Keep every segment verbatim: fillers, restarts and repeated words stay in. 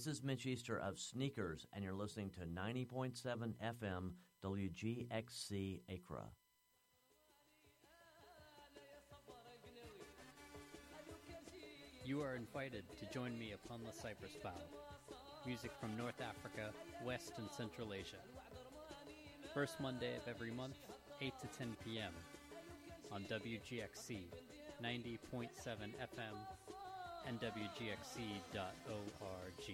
is Mitch Easter of Sneakers, and you're listening to ninety point seven F M W G X C Accra. You are invited to join me upon the Cypress Bow. Music from North Africa, West and Central Asia. First Monday of every month, eight to ten p.m. on W G X C ninety point seven F M and W G X C dot org.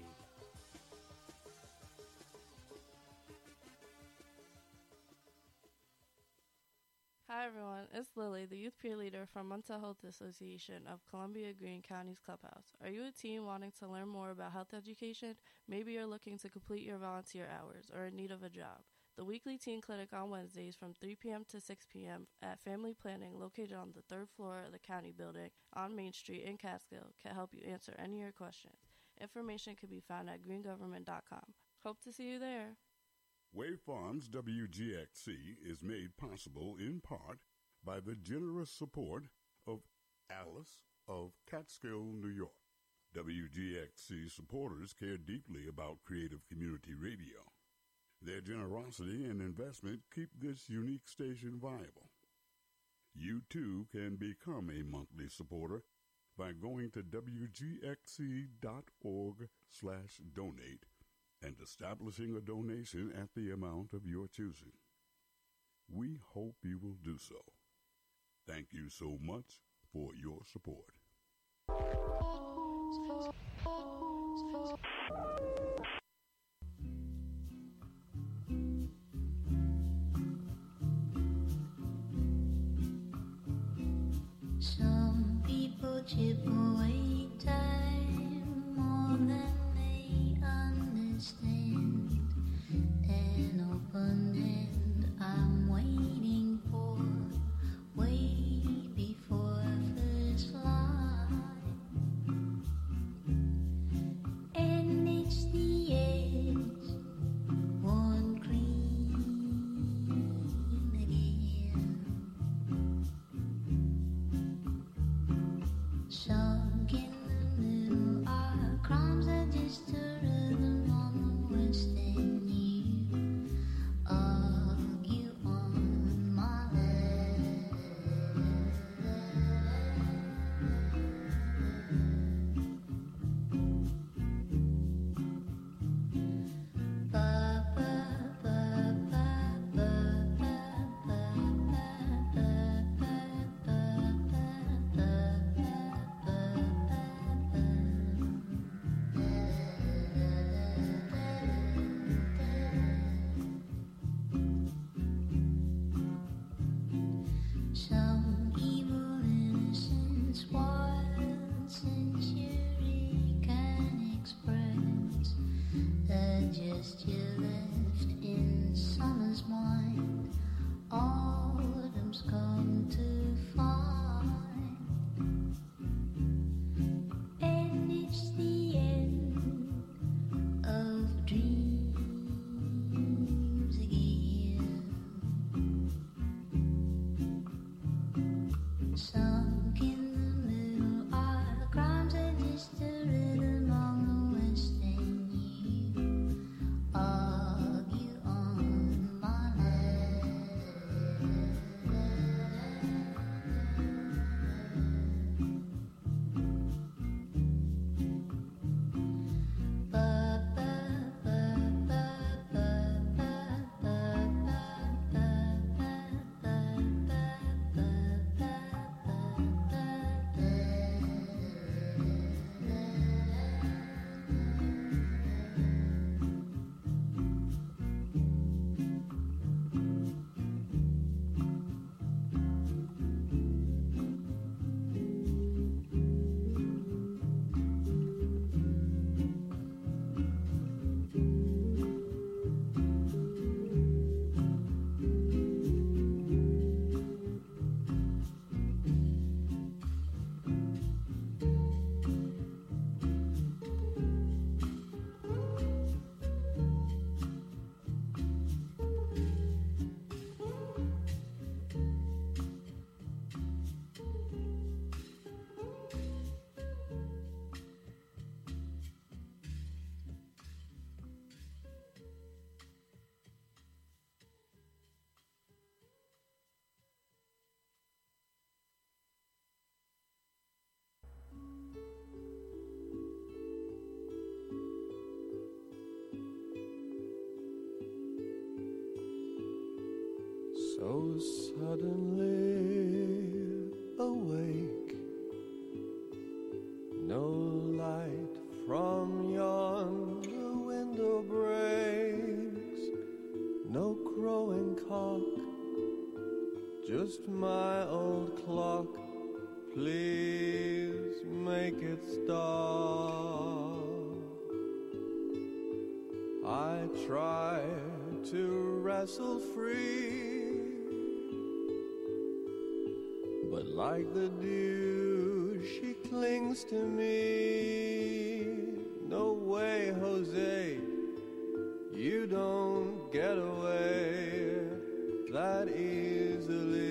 Hi everyone, it's Lily, the youth peer leader from Mental Health Association of Columbia Green County's Clubhouse. Are you a teen wanting to learn more about health education? Maybe you're looking to complete your volunteer hours or in need of a job. The weekly teen clinic on Wednesdays from three p.m. to six p.m. at Family Planning, located on the third floor of the county building on Main Street in Catskill, can help you answer any of your questions. Information can be found at green government dot com. Hope to see you there. Wave Farms W G X C is made possible in part by the generous support of Alice of Catskill, New York. W G X C supporters care deeply about creative community radio. Their generosity and investment keep this unique station viable. You too can become a monthly supporter by going to W G X C dot org slash donate and establishing a donation at the amount of your choosing. We hope you will do so. Thank you so much for your support. Some people chip away time more than they understand. An open hand I'm waiting for, way before first light. And it's the edge, worn clean again. Sunk in just my old clock. Please make it stop. I try to wrestle free, but like the dew, she clings to me. No way, Jose, you don't get away that easily.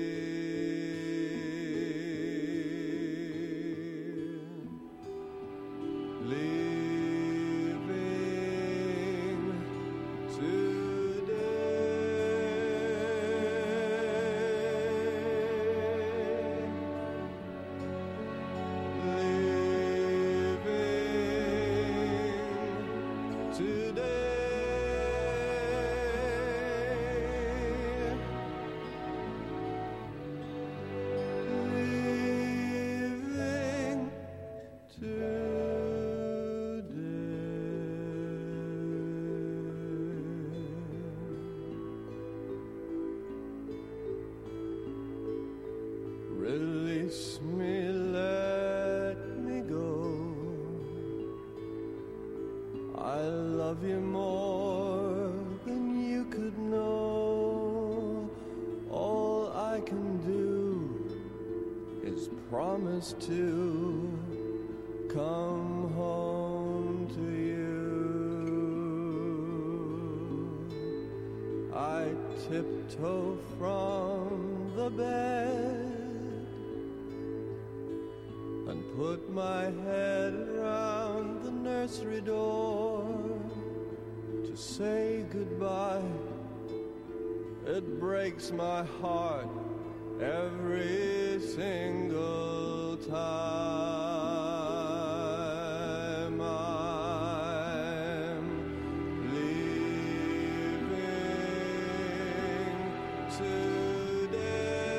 Release me, let me go. I love you more than you could know. All I can do is promise to come home to you. I tiptoe from the bed and put my head around the nursery door to say goodbye. It breaks my heart every single time I'm leaving today.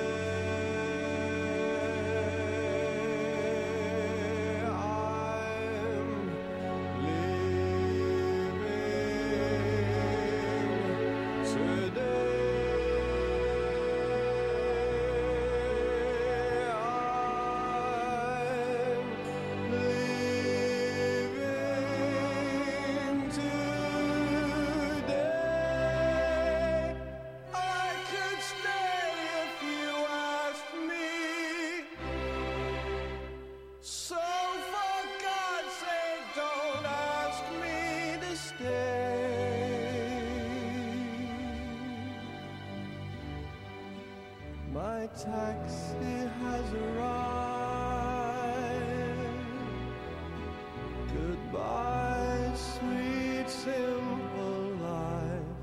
My taxi has arrived. Goodbye, sweet, simple life.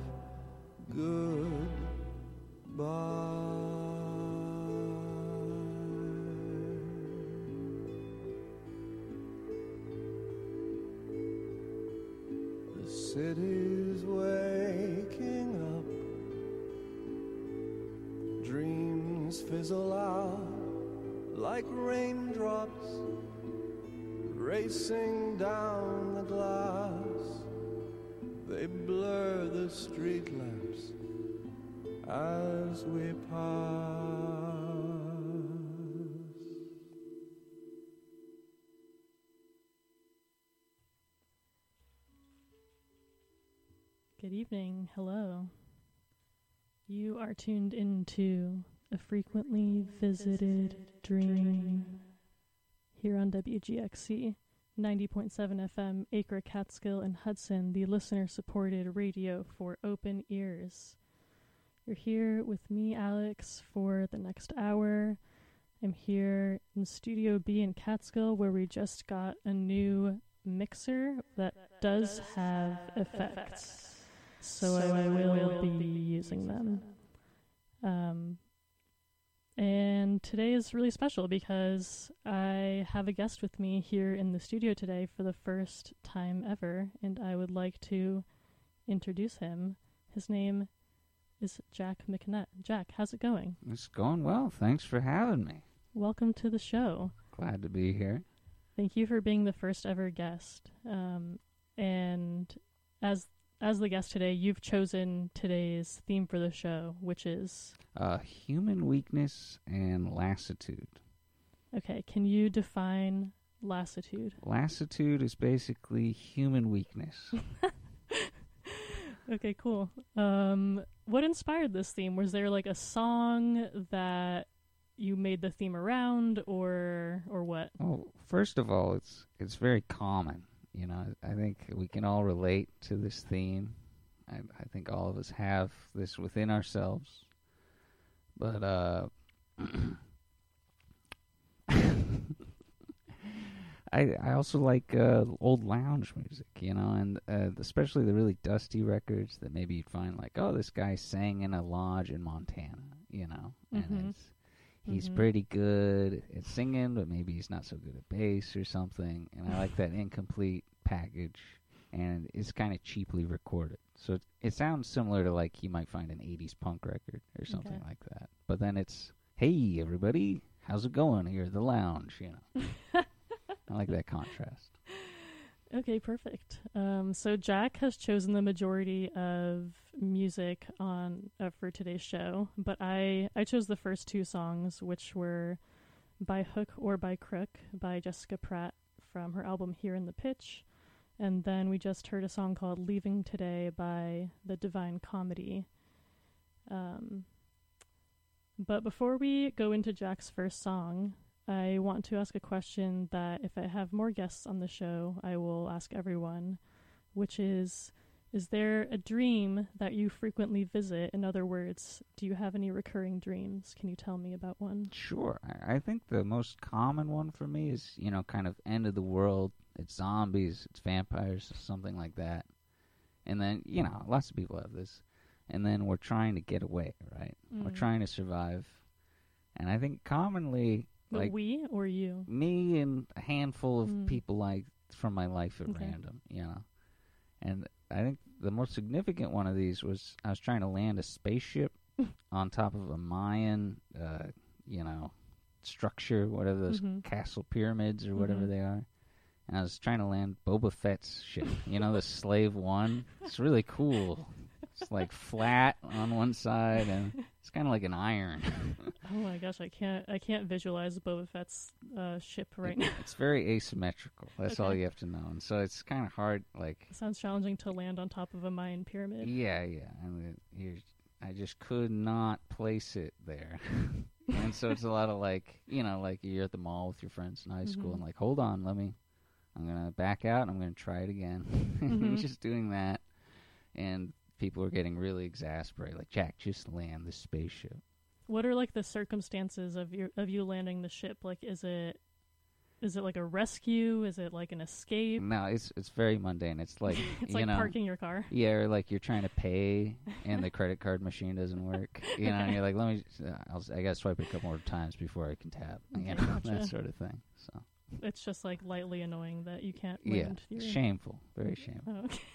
Goodbye. The city's waking up. Dreams fizzle out like raindrops racing down the glass. They blur the street lamps as we pass. Good evening. Hello. You are tuned into A Frequently Visited Dream here on W G X C ninety point seven F M, Acre, Catskill, and Hudson, the listener-supported radio for open ears. You're here with me, Alex, for the next hour. I'm here in Studio B in Catskill, where we just got a new mixer that does have effects. So I will be using them. Um, and today is really special because I have a guest with me here in the studio today for the first time ever, and I would like to introduce him. His name is Jack McNett. Jack, how's it going? It's going well. Thanks for having me. Welcome to the show. Glad to be here. Thank you for being the first ever guest. Um, and as as the guest today, you've chosen today's theme for the show, which is... Uh, human weakness and lassitude. Okay, can you define lassitude? Lassitude is basically human weakness. Okay, cool. Um, what inspired this theme? Was there like a song that you made the theme around, or or what? Well, first of all, it's it's very common. You know, I think we can all relate to this theme. I, I think all of us have this within ourselves. But uh, I I also like uh, old lounge music, you know, and uh, especially the really dusty records that maybe you'd find like, oh, this guy sang in a lodge in Montana, you know, Mm-hmm. and it's, he's Mhm. pretty good at singing, but maybe he's not so good at bass or something, and I like that incomplete package, and it's kind of cheaply recorded. So it, it sounds similar to like you might find an eighties punk record or something Okay. like that. But then it's, hey, everybody, how's it going here at the lounge, you know? I like that contrast. Okay, perfect. Um, so Jack has chosen the majority of music on uh, for today's show, but I, I chose the first two songs, which were By Hook or By Crook by Jessica Pratt from her album Here in the Pitch, and then we just heard a song called Leaving Today by The Divine Comedy. Um, but before we go into Jack's first song, I want to ask a question that if I have more guests on the show, I will ask everyone, which is, is there a dream that you frequently visit? In other words, do you have any recurring dreams? Can you tell me about one? Sure. I, I think the most common one for me is, you know, kind of end of the world. It's zombies, it's vampires, something like that. And then, you know, lots of people have this. And then we're trying to get away, right? We're Mm. trying to survive. And I think commonly, But like we or you? me and a handful of Mm. people like from my life at Okay. random, you know. And I think the most significant one of these was I was trying to land a spaceship on top of a Mayan, uh, you know, structure, whatever those Mhm. castle pyramids or whatever Mhm. they are. And I was trying to land Boba Fett's ship, you know, the Slave One. It's really cool. It's like flat on one side, and it's kind of like an iron. Oh my gosh, I can't I can't visualize Boba Fett's uh, ship right It- now. It's very asymmetrical. That's all Okay. you have to know. And so it's kind of hard, like, It sounds challenging to land on top of a Mayan pyramid. yeah, yeah. I mean, you're, I just could not place it there. And so it's a lot of like, you know, like you're at the mall with your friends in high school Mhm. and like, hold on, let me, I'm going to back out and I'm going to try it again. And Mhm. just doing that. And people are getting really exasperated. Like, Jack, just land the spaceship. What are like the circumstances of your of you landing the ship? Like, is it is it like a rescue? Is it like an escape? No, it's it's very mundane. It's like, It's you like know, parking your car. yeah, or like you're trying to pay and the credit card machine doesn't work. You know, and you're like, let me, uh, I'll, I got to swipe it a couple more times before I can tap. You Okay, know, gotcha. that sort of thing. So, It's just like lightly annoying that you can't yeah, land your... shameful, very shameful. Oh, okay.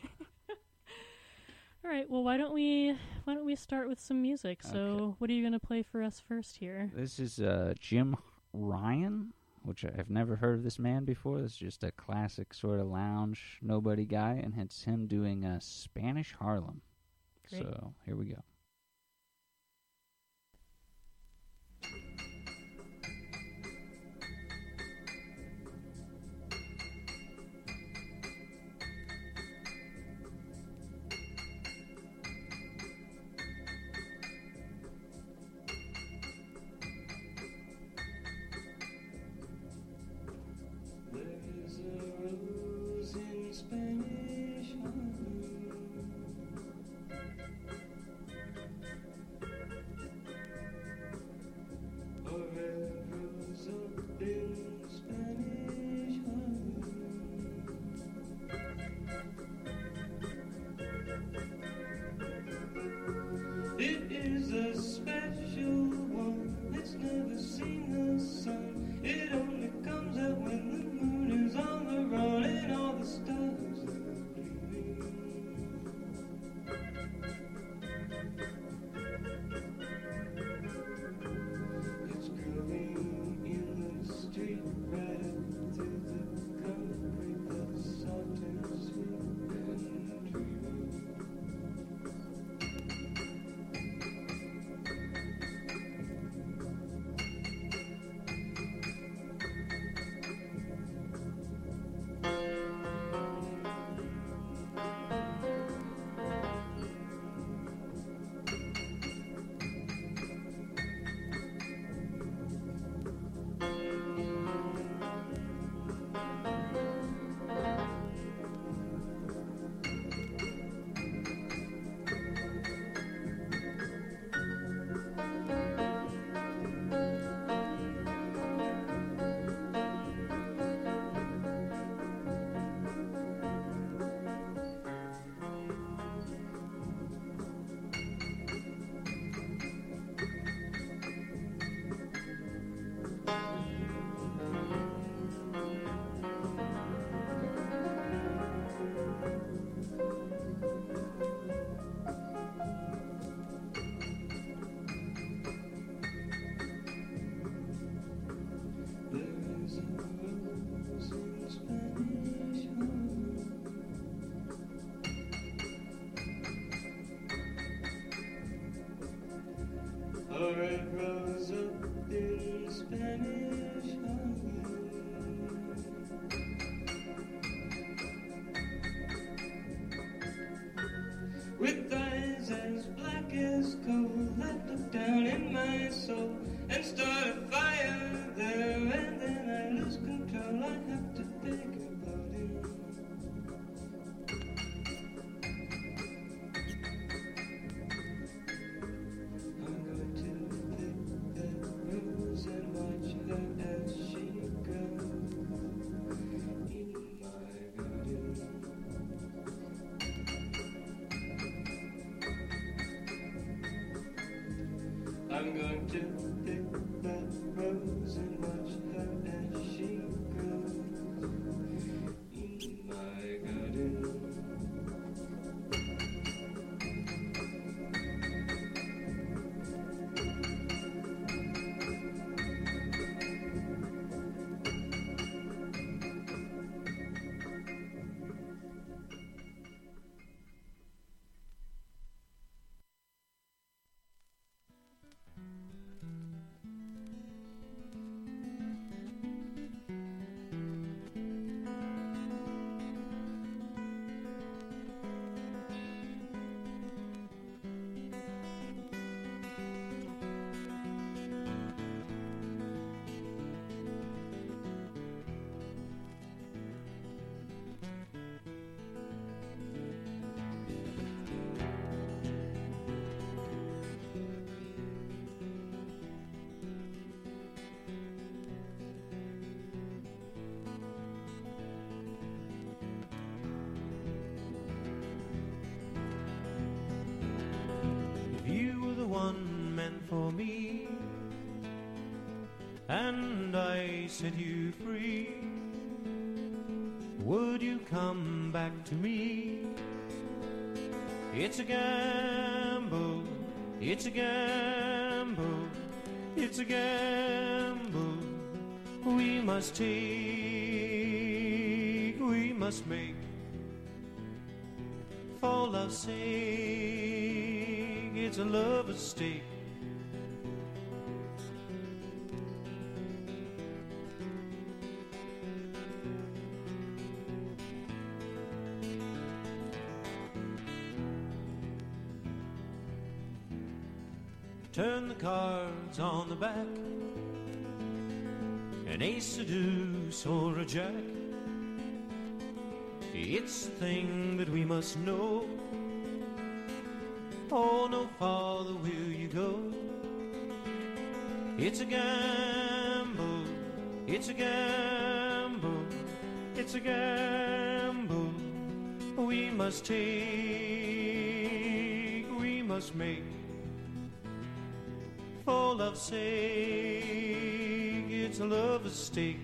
All right. Well, why don't we why don't we start with some music? So, Okay. what are you going to play for us first here? This is uh, Jim Ryan, which I've never heard of this man before. This is just a classic sort of lounge nobody guy, and it's him doing uh, Spanish Harlem. Great. So here we go. There's a rose in Spanish Harlem. I'm going to pick that rose and watch her as she grows in my garden. One meant for me, and I set you free. Would you come back to me? It's a gamble, it's a gamble, it's a gamble we must take, we must make, for love's sake. It's a lover's stake. Turn the cards on the back, an ace, a deuce, or a jack. It's a thing that we must know. Oh, no farther will you go. It's a gamble, it's a gamble, it's a gamble we must take, we must make, for love's sake. It's a lover's stake.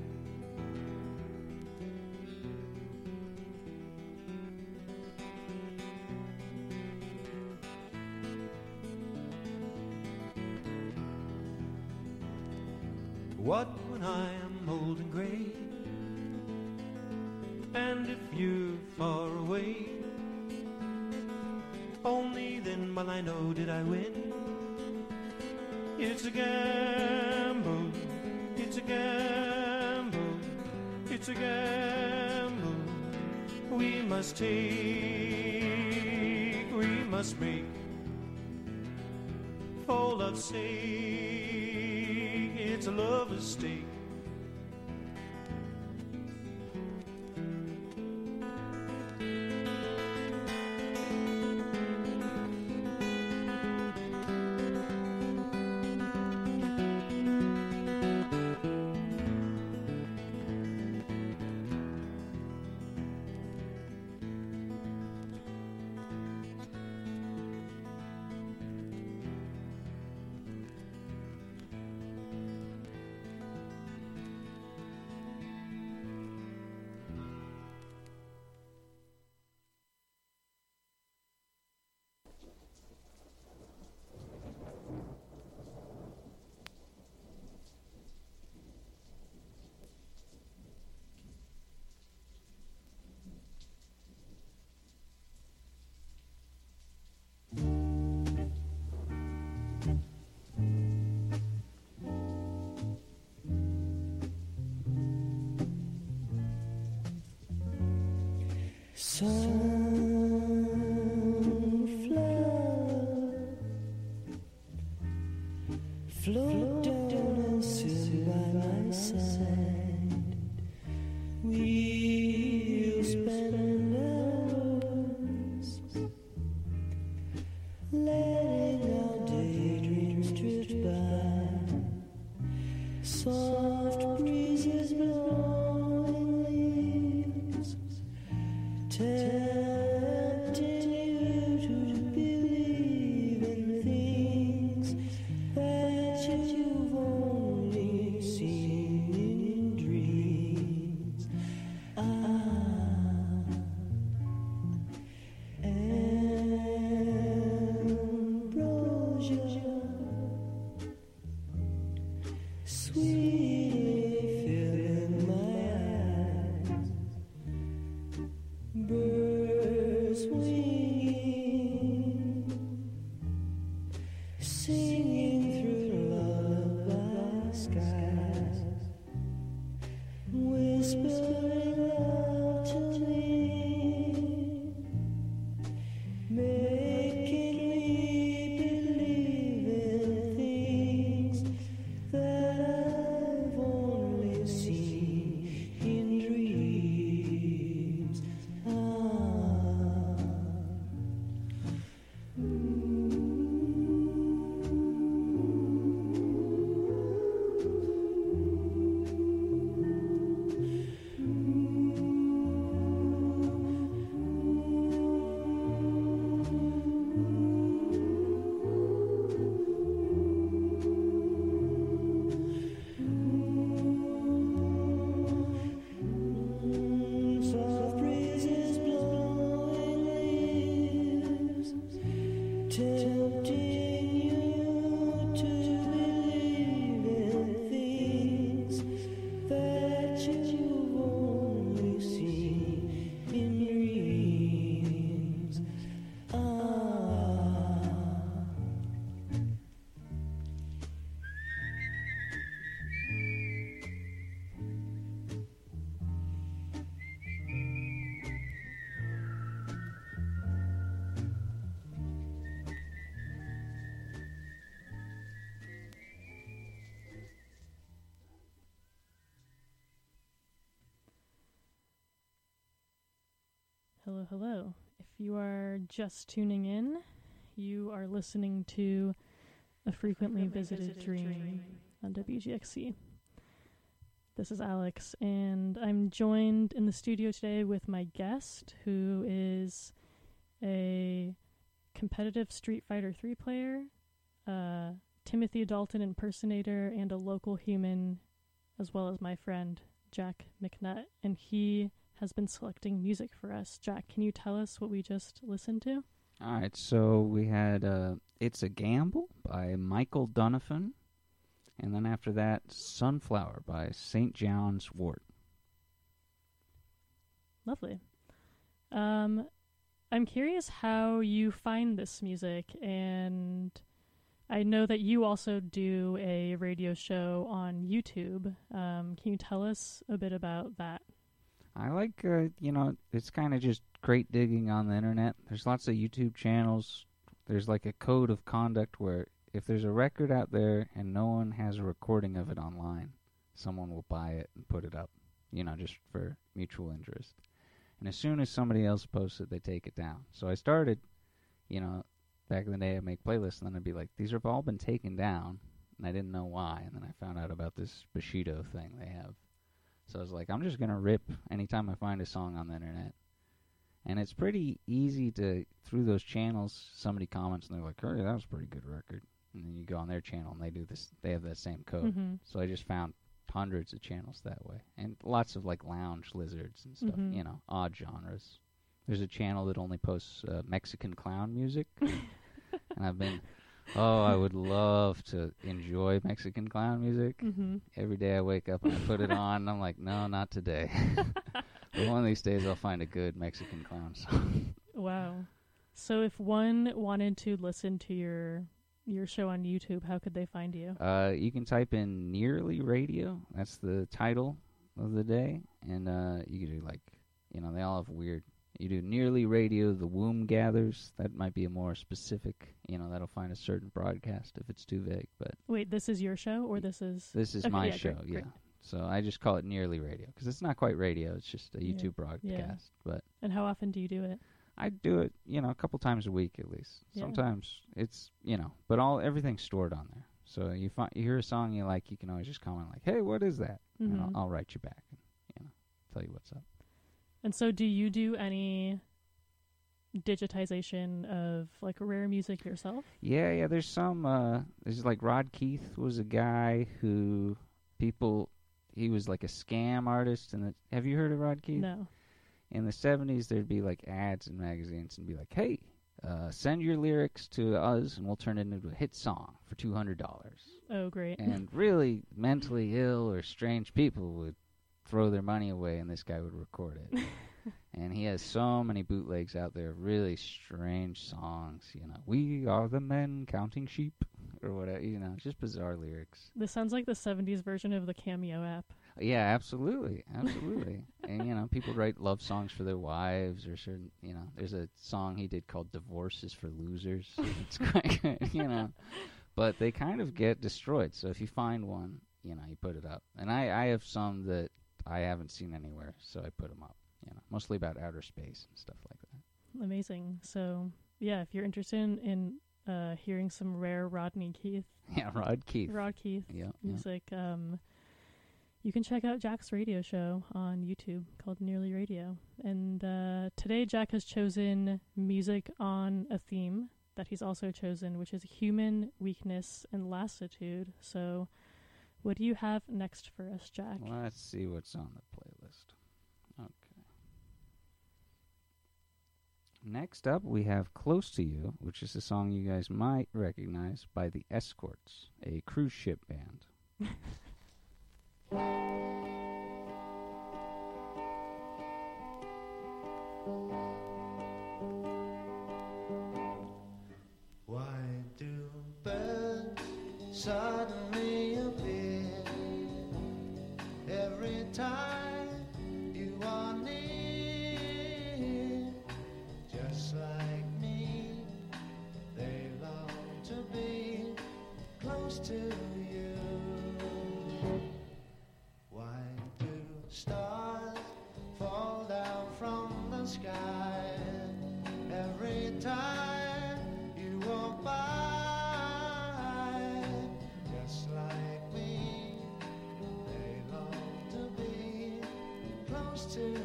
What when I am old and grey, and if you're far away? Only then will I know did I win. It's a gamble, it's a gamble, it's a gamble we must take, we must make, for love's sake. It's a lover's stake. Sunflower, float down and sit by my side. We'll spend hours letting our daydreams drift by. Soft breezes blowing leaves, tempting you to believe in things birds winging, singing through lullaby skies, whispering love to me, making me believe in things that I've only seen in dreams. Ah. Soft breezes blowing leaves, tempting you to believe in things that you've only seen in dreams. Ah. Hello, hello. If you are just tuning in, you are listening to A Frequently Visited Dream on W G X C. This is Alex, and I'm joined in the studio today with my guest, who is a competitive Street Fighter three player, a Timothy Dalton impersonator, and a local human, as well as my friend, Jack McNutt, and he has been selecting music for us. Jack, can you tell us what we just listened to? All right, so we had uh, It's a Gamble by Michael Donovan, and then after that, Sunflower by Saint John's Wort. Lovely. Um, I'm curious how you find this music, and I know that you also do a radio show on YouTube. Um, can you tell us a bit about that? I like, uh, you know, it's kind of just great digging on the internet. There's lots of YouTube channels. There's like a code of conduct where if there's a record out there and no one has a recording of it online, someone will buy it and put it up, you know, just for mutual interest. And as soon as somebody else posts it, they take it down. So I started, you know, back in the day I'd make playlists, and then I'd be like, these have all been taken down, and I didn't know why. And then I found out about this Bushido thing they have. So I was like, I'm just going to rip anytime I find a song on the internet. And it's pretty easy to, through those channels, somebody comments and they're like, oh, that was a pretty good record. And then you go on their channel and they do this, they have that same code. Mm-hmm. So I just found hundreds of channels that way. And lots of like lounge lizards and stuff, Mhm. you know, odd genres. There's a channel that only posts uh, Mexican clown music. And I've been, oh, I would love to enjoy Mexican clown music. Mm-hmm. Every day I wake up and I put it on, and I'm like, no, not today. But one of these days I'll find a good Mexican clown song. Wow. So if one wanted to listen to your your show on YouTube, how could they find you? Uh, you can type in Nearly Radio. That's the title of the day. And uh, you can do, like, you know, they all have weird. You do Nearly Radio, The Womb Gathers. That might be a more specific, you know, that'll find a certain broadcast if it's too vague. But Wait, this is your show, or this is... this is Okay, my yeah, show, great, yeah. great. So I just call it Nearly Radio because it's not quite radio. It's just a Yeah, YouTube broadcast. yeah. But And how often do you do it? I do it, you know, a couple times a week at least. Yeah. Sometimes it's, you know, but all everything's stored on there. So you find you hear a song you like, you can always just comment like, "Hey, what is that?" And Mhm. I'll, I'll write you back and, you know, tell you what's up. And so do you do any digitization of like rare music yourself? Yeah, yeah. There's some. Uh, there's like Rod Keith was a guy who people. He was like a scam artist. And have you heard of Rod Keith? No. In the seventies, there'd be like ads in magazines and be like, "Hey, uh, send your lyrics to us, and we'll turn it into a hit song for two hundred dollars." Oh, great. And really mentally ill or strange people would throw their money away, and this guy would record it. And he he has so many bootlegs out there, really strange songs. You know, we are the men counting sheep, or whatever. You know, just bizarre lyrics. This sounds like the seventies version of the Cameo app. Yeah, absolutely, absolutely. And you know, people write love songs for their wives, or certain. You know, there's a song he did called "Divorce is for Losers." It's quite good, you know, but they kind of get destroyed. So if you find one, you know, you put it up. And I, I have some that I haven't seen anywhere, so I put them up. You know, mostly about outer space and stuff like that. Amazing. So yeah, if you're interested in, in uh, hearing some rare Rodney Keith, yeah, Rod Keith, Rod Keith yeah, music. Yeah. Um, You can check out Jack's radio show on YouTube called Nearly Radio. And uh, today Jack has chosen music on a theme that he's also chosen, which is human weakness and lassitude. So what do you have next for us, Jack? Let's see what's on the playlist. Okay. Next up, we have Close to You, which is a song you guys might recognize by the Escorts, a cruise ship band. Why do birds suddenly appear every time you are near? Just like me, they long to be close to you. Why do stars fall down from the sky every time you walk by? Just like me, they long to be close to you.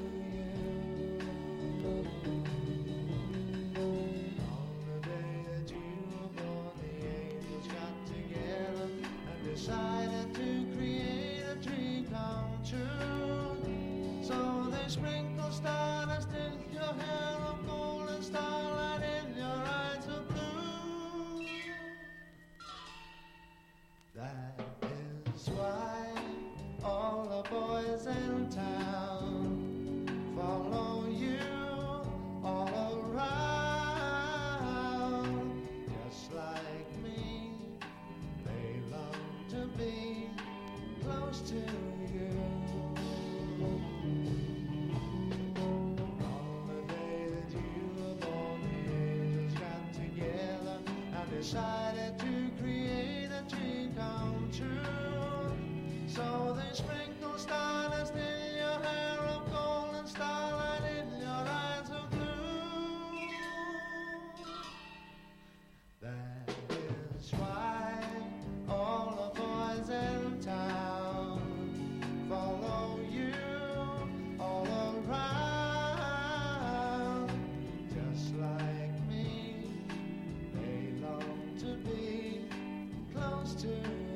On the day that you were born, the angels got together and decided to create a dream come true. So they sprinkle stardust in your hair of gold and starlight in your eyes of blue. That is why all the boys in town follow you all around. Just like me, they long to be close to you. On the day that you were born, the angels got together and decided to create a dream come true. So they sprinkle stardust in your hair of gold and starlight in your eyes of blue. That is why all the boys in town follow you all around. Just like me, they long to be close to you.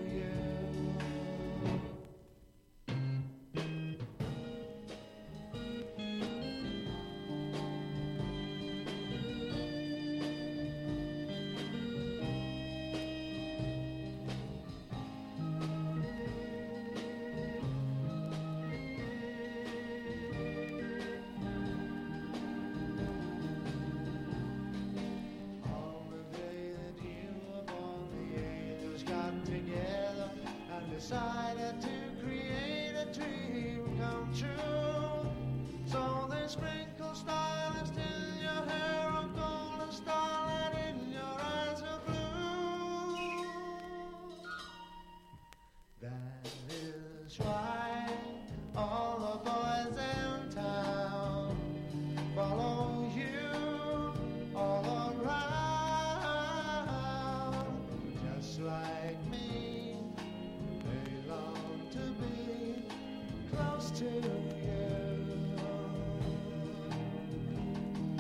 On the day that you were born, the angels got together and decided to create a dream come true. So they sprinkle stardust in your hair of gold and starlight in your eyes of blue. That is why all the boys in town follow you all around. Just like me, they long to be close to you.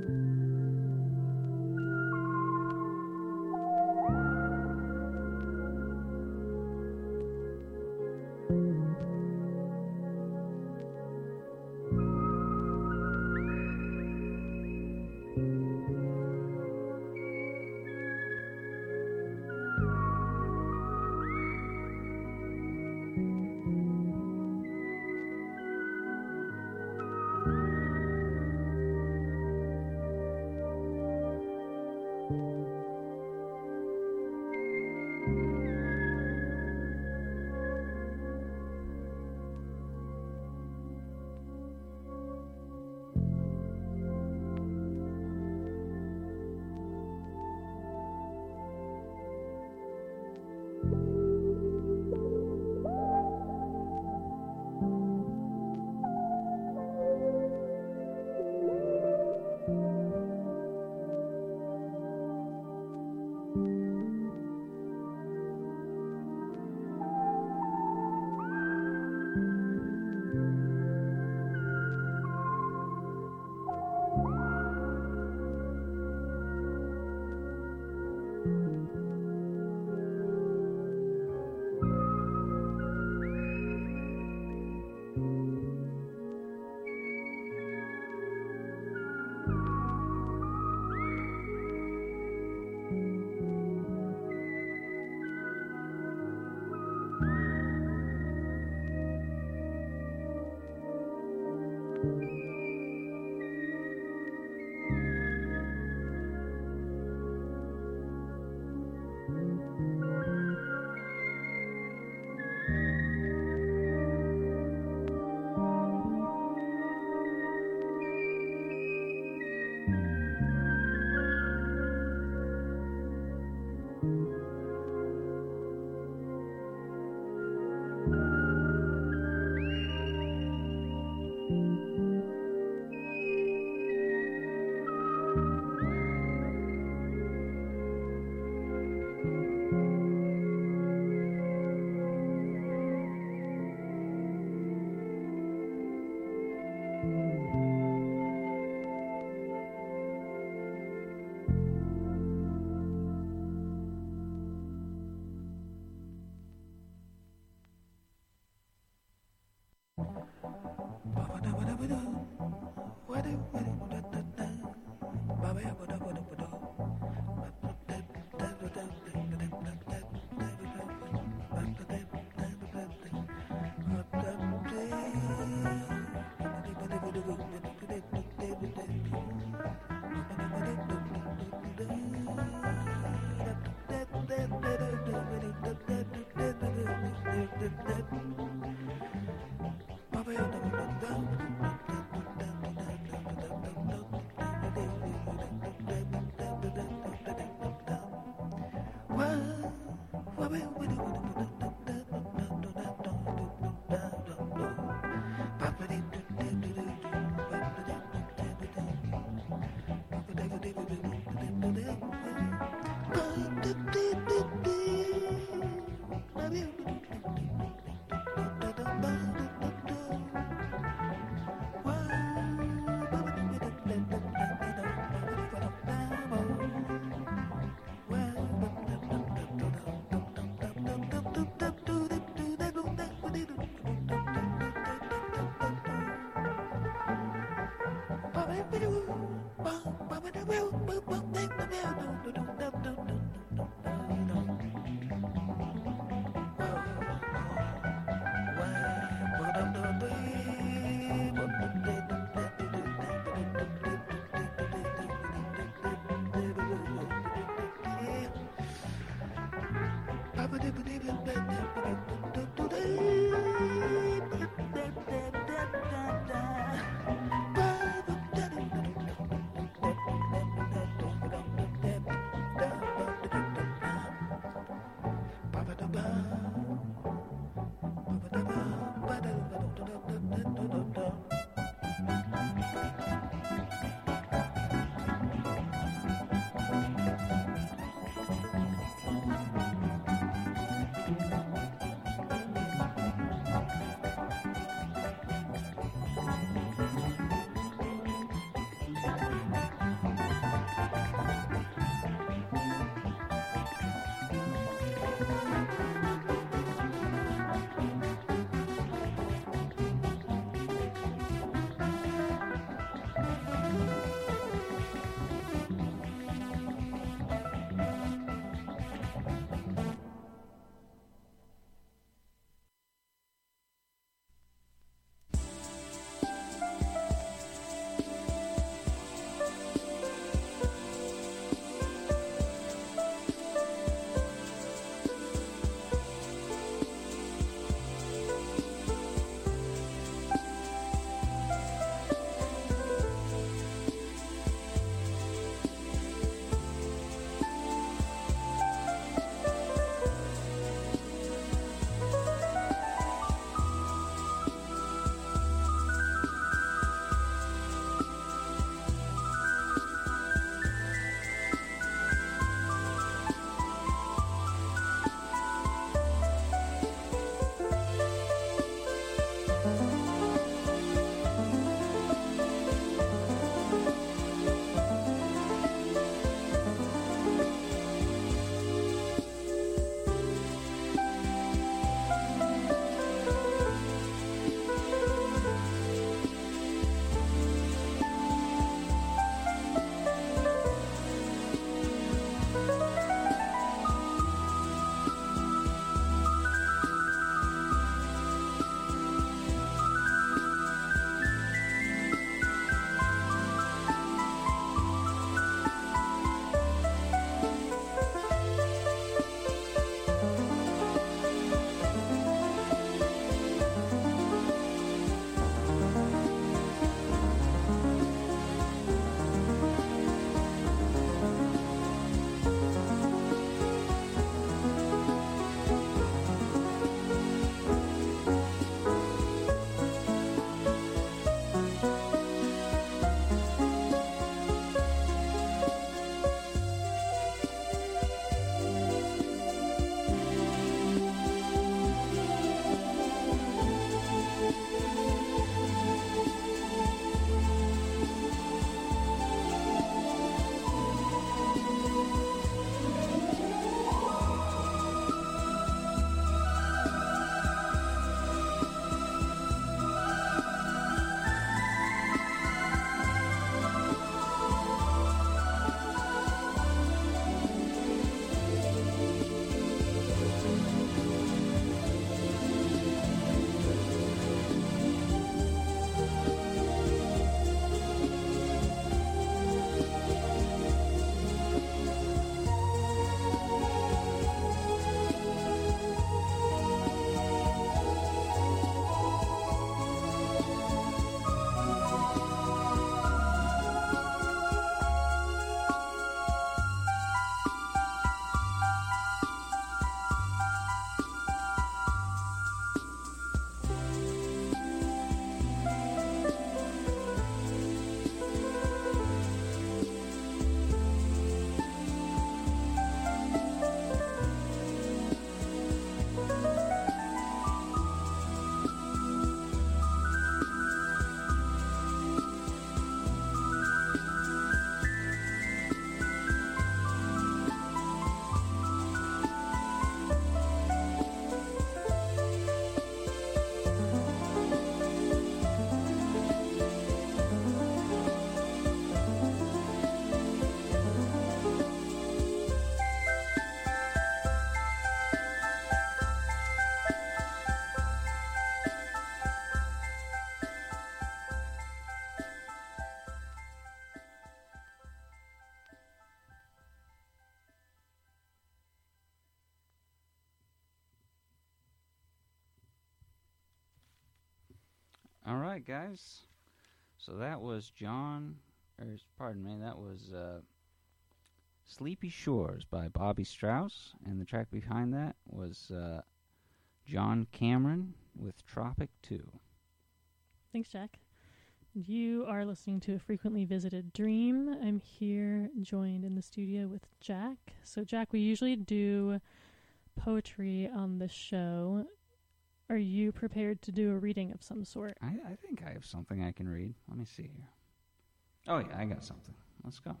All right, guys. So that was John, or pardon me, that was uh, Sleepy Shores by Bobby Strauss, and the track behind that was uh, John Cameron with Tropic two. Thanks, Jack. You are listening to A Frequently Visited Dream. I'm here joined in the studio with Jack. So, Jack, we usually do poetry on the show. Are you prepared to do a reading of some sort? I, I think I have something I can read. Let me see here. Oh, yeah, I got something. Let's go.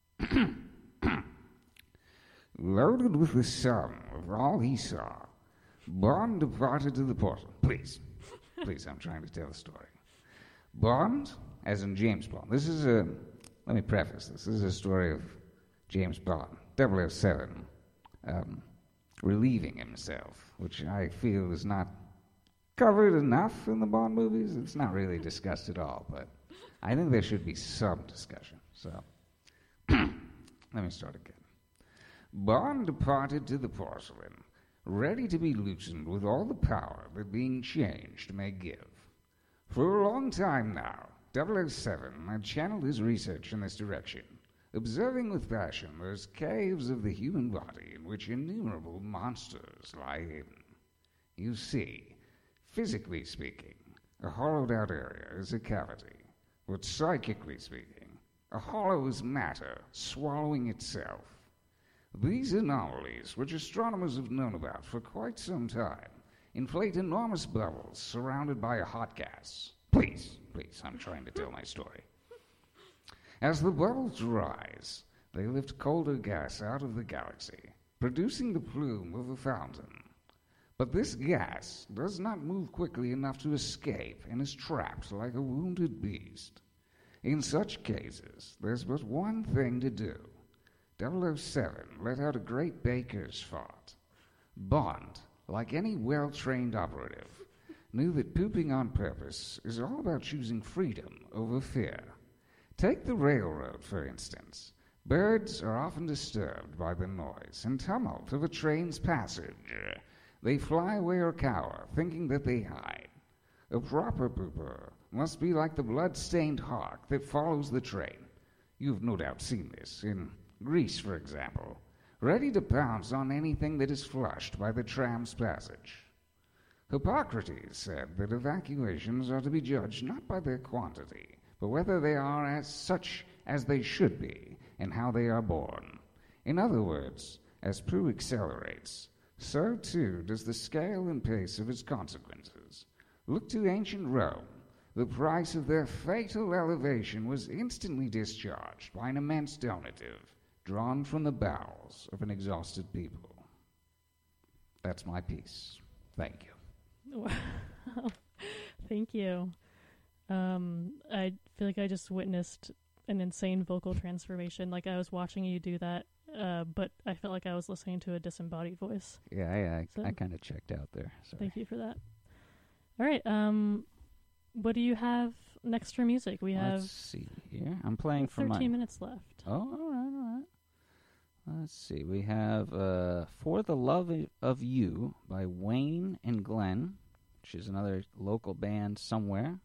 Loaded with the sum of all he saw, Bond departed to the portal. Please, please, I'm trying to tell a story. Bond, as in James Bond. This is a, let me preface this. This is a story of James Bond, double oh seven, um, relieving himself, which I feel is not covered enough in the Bond movies. It's not really discussed at all, but I think there should be some discussion. So, let me start again. Bond departed to the porcelain, ready to be loosened with all the power that being changed may give. For a long time now, double oh seven had channeled his research in this direction, observing with passion those caves of the human body in which innumerable monsters lie hidden. You see, physically speaking, a hollowed-out area is a cavity, but psychically speaking, a hollow is matter swallowing itself. These anomalies, which astronomers have known about for quite some time, inflate enormous bubbles surrounded by a hot gas. Please, please, I'm trying to tell my story. As the bubbles rise, they lift colder gas out of the galaxy, producing the plume of a fountain. But this gas does not move quickly enough to escape and is trapped like a wounded beast. In such cases, there's but one thing to do. double oh seven let out a great baker's fart. Bond, like any well-trained operative, knew that pooping on purpose is all about choosing freedom over fear. Take the railroad, for instance. Birds are often disturbed by the noise and tumult of a train's passage. They fly away or cower, thinking that they hide. A proper pooper must be like the blood-stained hawk that follows the train. You've no doubt seen this in Greece, for example, ready to pounce on anything that is flushed by the tram's passage. Hippocrates said that evacuations are to be judged not by their quantity, but whether they are as such as they should be, and how they are born. In other words, as poo accelerates, so too does the scale and pace of its consequences. Look to ancient Rome. The price of their fatal elevation was instantly discharged by an immense donative, drawn from the bowels of an exhausted people. That's my piece. Thank you. Wow. Thank you. Um, I feel like I just witnessed an insane vocal transformation. Like I was watching you do that, uh, but I felt like I was listening to a disembodied voice. Yeah, I, I, So- I kind of checked out there. Sorry. Thank you for that. All right. Um, what do you have next for music? We have Let's see here. I'm playing for thirteen my... minutes left. Oh, all right, all right. Let's see. We have uh, For the Love of You by Wayne and Glenn, which is another local band somewhere.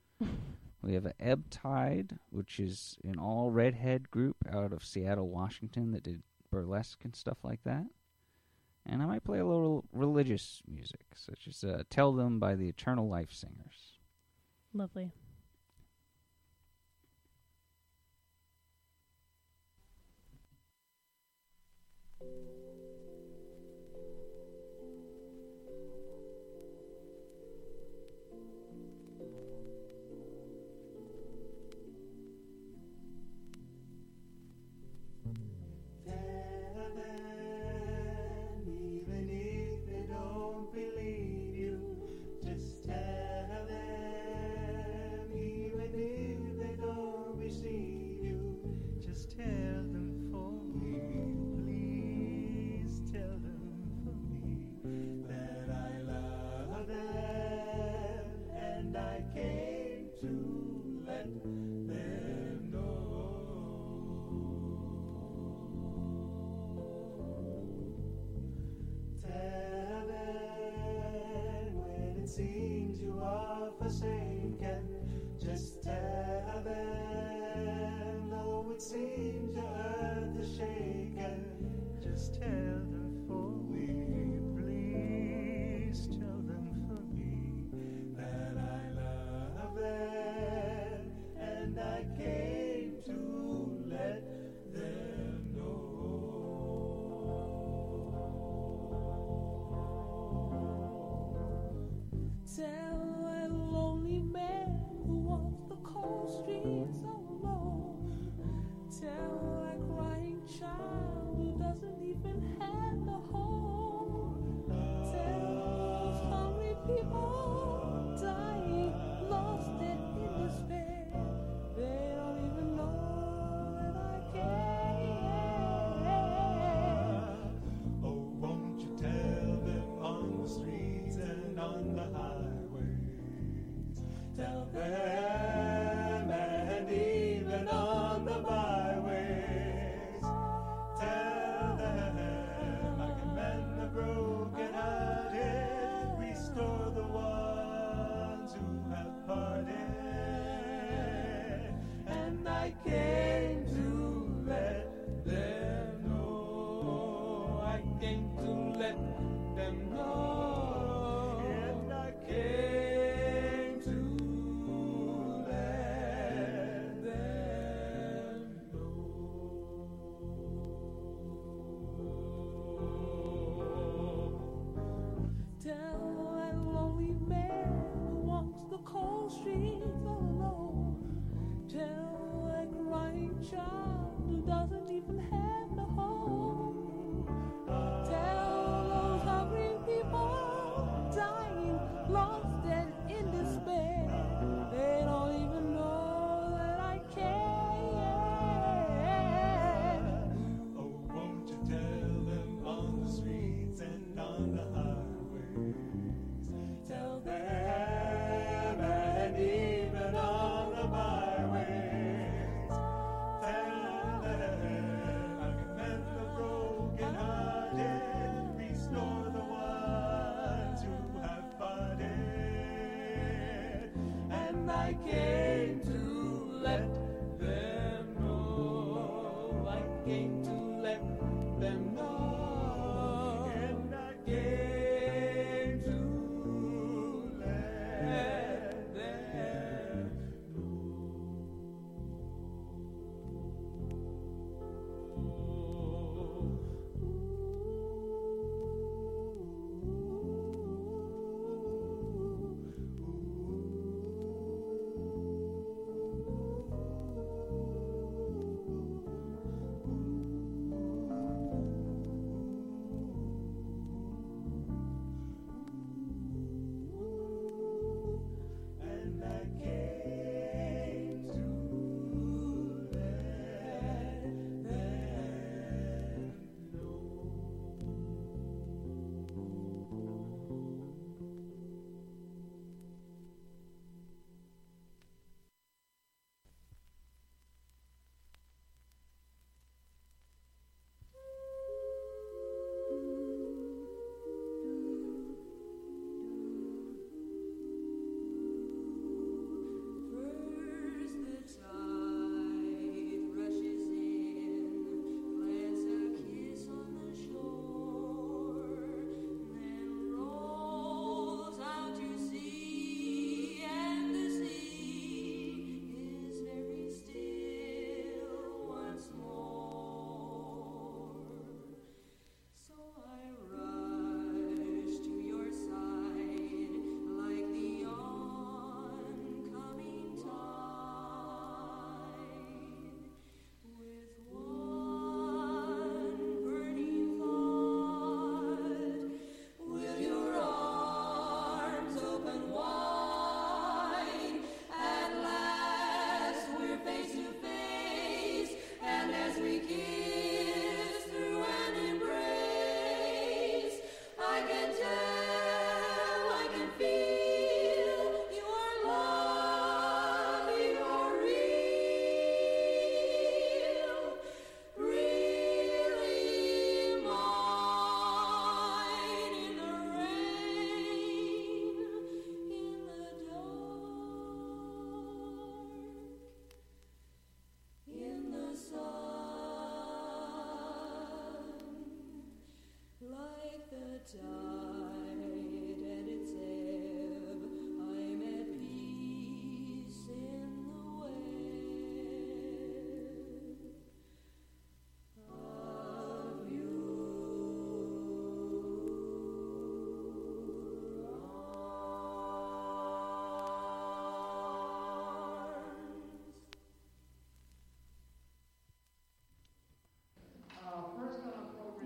We have a Ebb Tide, which is an all redhead group out of Seattle, Washington that did burlesque and stuff like that. And I might play a little religious music, such as uh, Tell Them by the Eternal Life Singers. Lovely. Tell them, even if they don't believe you, just tell them, even if they don't receive you, just tell them for me, please tell them for me that I love them and I came to let them know. you are forsaken. Just tell them, though it seems your earth is shaken. Just tell them for me, please tell them for me that I love them, and I came to let them know. Tell a lonely man who walks the cold streets all alone. Tell a crying child who doesn't even have a home. Tell those hungry people dying, lost and in despair. They don't even know that I care. Oh, won't you tell them on the streets and on the highways? Tell them, and even on the byways. Tell them I can mend the broken hearted, restore the ones who have parted. And I came to let them know. I came to let them know. And I came to let them know. Tell that lonely man who walks the cold streets all alone. Tell that crying child who doesn't even have a home. Tell those hungry people dying, lost and in despair. They don't even know that I care. Oh, won't you tell them on the streets and on the highways? Tell them, and even on the byways. Tell them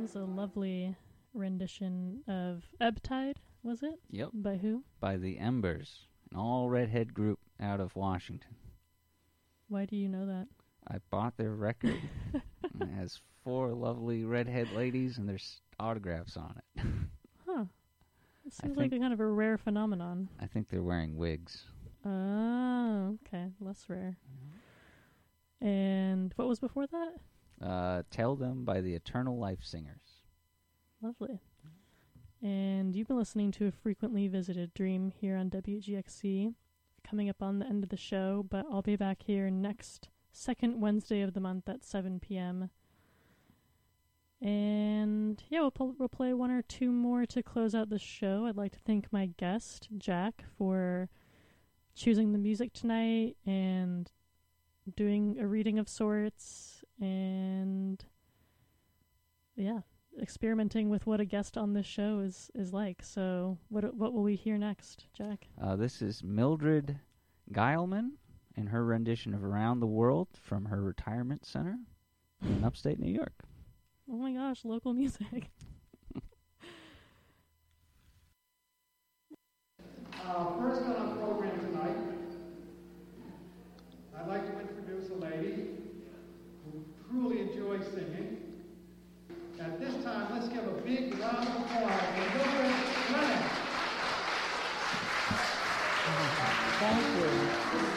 was a lovely rendition of Ebb Tide, was it? Yep. By who? By the Embers, an all-redhead group out of Washington. Why do you know that? I bought their record. It has four lovely redhead ladies and there's autographs on it. Huh. It I seems like think- a kind of a rare phenomenon. I think they're wearing wigs. Oh, okay. Less rare. And what was before that? Uh, Tell Them by the Eternal Life Singers. Lovely. And you've been listening to A Frequently Visited Dream here on W G X C. Coming up on the end of the show, but I'll be back here next second Wednesday of the month at seven p.m. And yeah, we'll, pl- we'll play one or two more to close out the show. I'd like to thank my guest, Jack, for choosing the music tonight and doing a reading of sorts and yeah, experimenting with what a guest on this show is, is like. So what what will we hear next, Jack? Uh, this is Mildred Geilman in her rendition of Around the World from her retirement center in upstate New York. Oh my gosh, local music. Uh, first on our program tonight, I'd like to introduce a lady who truly enjoys singing. At this time, let's give a big round of applause for Mildred Lennon. Thank you.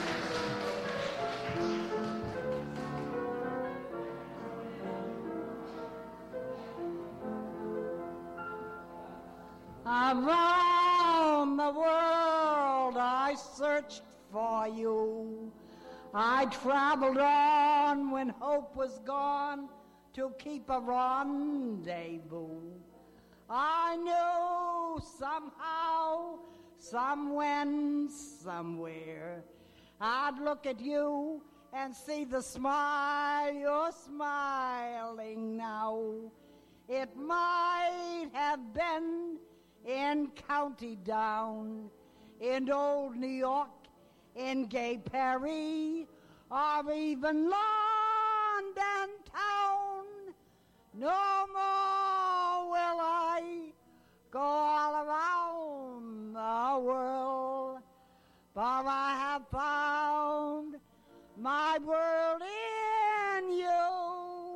Around the world I searched for you. I traveled on when hope was gone to keep a rendezvous. I knew somehow, somewhen, somewhere, I'd look at you and see the smile you're smiling now. It might have been in County Down, in old New York, in gay Paris, or even London town. No more will I go all around the world, for I have found my world in you.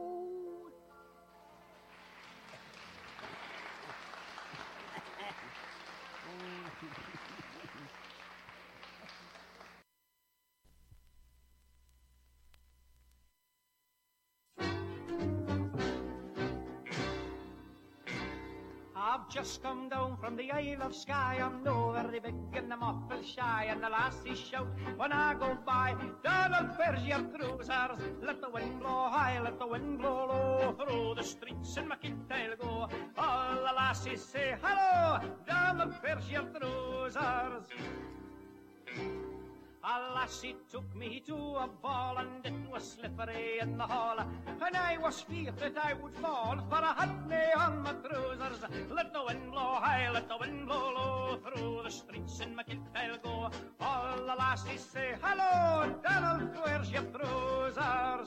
I've just come down from the Isle of Skye. I'm no very big and I'm awful shy, and the lassies shout when I go by, Donald, where's your trousers? Let the wind blow high, let the wind blow low, through the streets in my kit I'll go. All the lassies say hello, Donald, where's your trousers? A lassie took me to a ball, and it was slippery in the hall, and I was feared that I would fall, for I had me on my trousers. Let the wind blow high, let the wind blow low, through the streets in my kit I'll go. All the lassies say, hello, Donald, where's your trousers?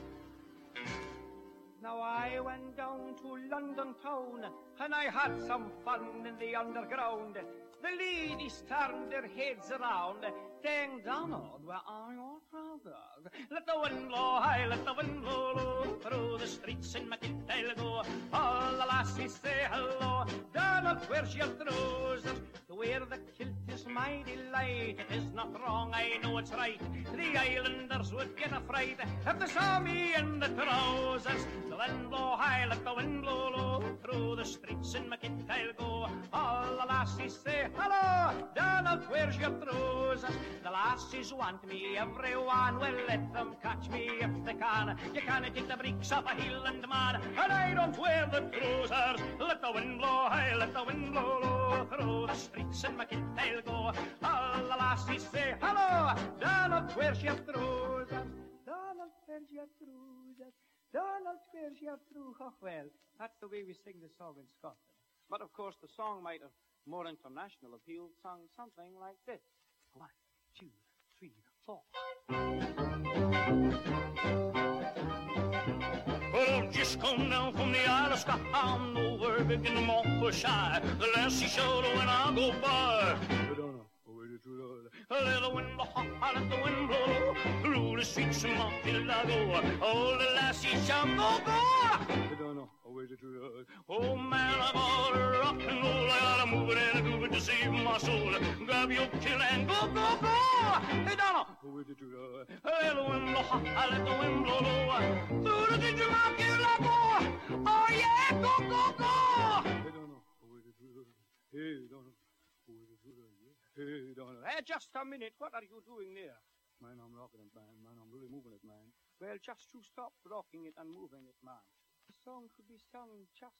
Now I went down to London town, and I had some fun in the underground. The ladies turned their heads around, saying, Donald, where are your trousers? Let the wind blow high, let the wind blow low, through the streets in my kit I'll go. All the lassies say hello, Donald, where's your trousers? To wear the kilt is my delight, it is not wrong, I know it's right. The islanders would get a fright if they saw me in the trousers. The wind blow high, let the wind blow low, through the streets in my kit I'll go. All the lassies say hello, Donald, where's your trousers? The lassies want me, everyone will let them catch me if they can. You can't take the breeks off a Highland man, and I don't wear the trousers. Let the wind blow high, let the wind blow low, through the streets in my kit I'll go. All the lassies say hello, Donald, where's your trousers? Donald, where's your trousers? Donald, where's your trousers? Oh, well, that's the way we sing the song in Scotland. But of course, the song might have more international appeal, sung something like this. One, two, three, four. Well, I've just come down from the Isle man, I'm over big in the more shy. The lassie showed when I go by. Let the wind blow, let the wind blow through the streets of Montilago. Oh, the lassie shall go, go. Oh, man, I gotta rock and roll. I gotta move it and groove it to save my soul. Grab your kill and go, go, go. Hey, Donna. Let the wind blow, let the wind blow low through the streets of Montilago. Oh, yeah, go, go, go. Hey, Donna. Hey, Donna. Hey, just a minute. What are you doing there? Man, I'm rocking it, man. Man, I'm really moving it, man. Well, just to stop rocking it and moving it, man. The song should be sung in just